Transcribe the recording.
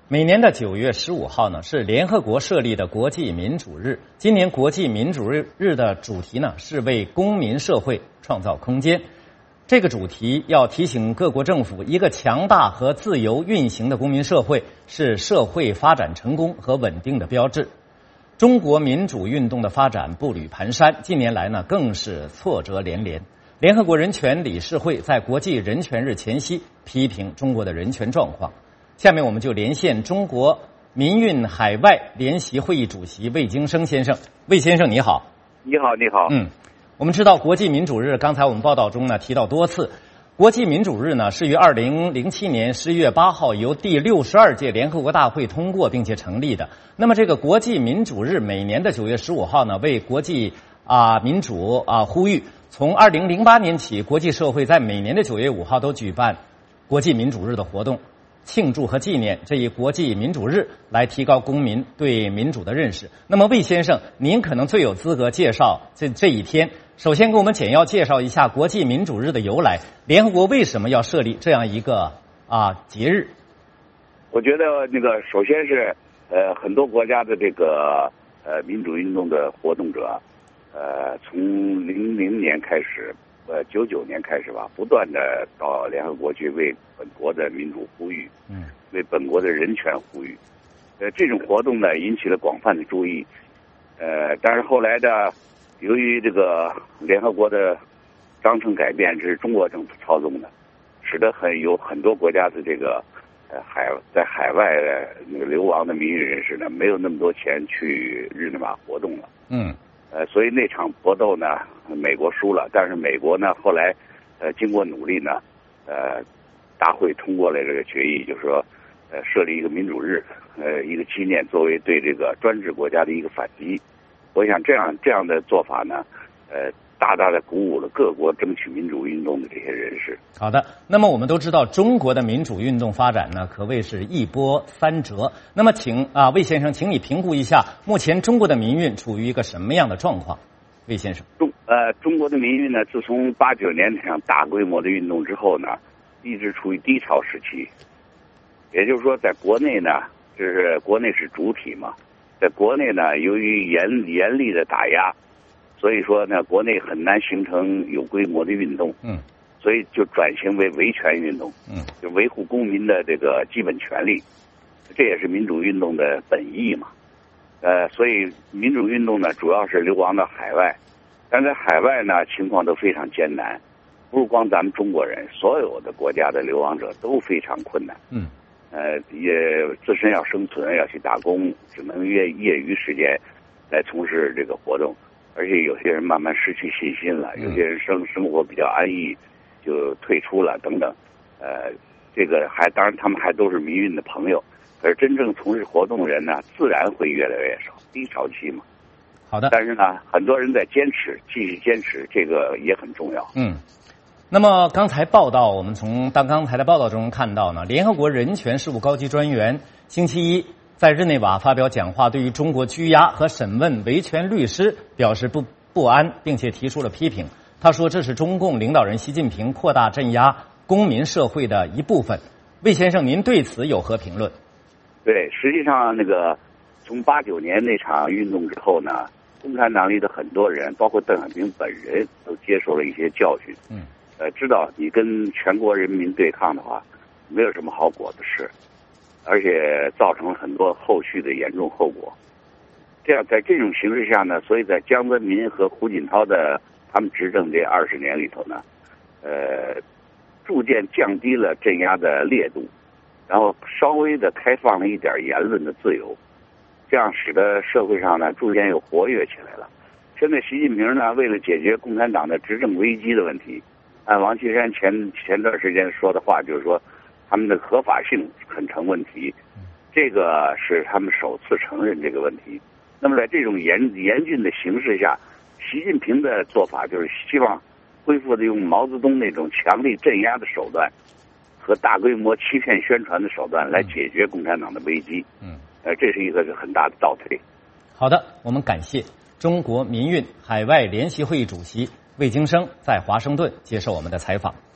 每年的9月15号呢，是联合国设立的国际民主日。今年国际民主日的主题呢，是为公民社会创造空间。这个主题要提醒各国政府，一个强大和自由运行的公民社会是社会发展成功和稳定的标志。中国民主运动的发展步履蹒跚，近年来呢，更是挫折连连。联合国人权理事会在国际人权日前夕批评中国的人权状况。下面我们就连线中国民运海外联席会议主席魏京生先生。魏先生你好。 你好，你好。 我们知道国际民主日，刚才我们报道中呢提到多次，国际民主日呢是于2007年11月8号由第62届联合国大会通过并且成立的。那么这个国际民主日每年的9月15号呢，为国际民主呼吁。从2008年起，国际社会在每年的9月5号都举办国际民主日的活动，庆祝和纪念这一国际民主日，来提高公民对民主的认识。那么魏先生，您可能最有资格介绍这一天。首先给我们简要介绍一下国际民主日的由来，联合国为什么要设立这样一个节日？ 我觉得首先是很多国家的这个民主运动的活动者，从00年开始，99年开始吧，不断的到联合国去为本国的民主呼吁，为本国的人权呼吁。这种活动呢引起了广泛的注意。但是后来的由于这个联合国的章程改变，这是中国政府操纵的，使得有很多国家的这个在海外的流亡的民运人士呢，没有那么多钱去日内瓦活动了。所以那场搏斗呢，美国输了，但是美国呢后来经过努力呢，大会通过了这个决议，就是说设立一个民主日，一个纪念，作为对这个专制国家的一个反击。我想这样的做法呢，大大的鼓舞了各国争取民主运动的这些人士。 好的，那么我们都知道中国的民主运动发展呢，可谓是一波三折。那么魏先生，请你评估一下目前中国的民运处于一个什么样的状况？魏先生， 中国的民运呢，自从89年那场大规模的运动之后呢，一直处于低潮时期。也就是说，在国内呢，就是国内是主体嘛，在国内呢，由于严厉的打压，所以说呢，国内很难形成有规模的运动。所以就转型为维权运动。就维护公民的这个基本权利，这也是民主运动的本意嘛。所以民主运动呢，主要是流亡到海外，但在海外呢，情况都非常艰难，不是光咱们中国人，所有的国家的流亡者都非常困难。也自身要生存，要去打工，只能业余时间来从事这个活动，而且有些人慢慢失去信心了，有些人生活比较安逸，就退出了等等。这个当然他们还都是民运的朋友，可是真正从事活动的人呢，自然会越来越少，低潮期嘛。 好的。 但是呢，很多人在坚持，继续坚持，这个也很重要。 那么刚才我们从刚才的报道中看到呢，联合国人权事务高级专员星期一在日内瓦发表讲话，对于中国拘押和审问维权律师表示不安，并且提出了批评。他说这是中共领导人习近平扩大镇压公民社会的一部分。魏先生，您对此有何评论？ 对，实际上从89年那场运动之后呢，共产党里的很多人，包括邓小平本人，都接受了一些教训。知道你跟全国人民对抗的话，没有什么好果子吃，而且造成了很多后续的严重后果。在这种形势下呢，所以在江泽民和胡锦涛他们执政这20年里头呢，逐渐降低了镇压的烈度，然后稍微的开放了一点言论的自由，这样使得社会上呢逐渐又活跃起来了。现在习近平呢，为了解决共产党的执政危机的问题，按王岐山前段时间说的话，就是说他们的合法性很成问题，这个是他们首次承认这个问题。那么在这种严峻的形势下，习近平的做法就是希望恢复的用毛泽东那种强力镇压的手段和大规模欺骗宣传的手段来解决共产党的危机。这是一个很大的倒退。 好的，我们感谢中国民运海外联席会议主席魏京生在华盛顿接受我们的采访。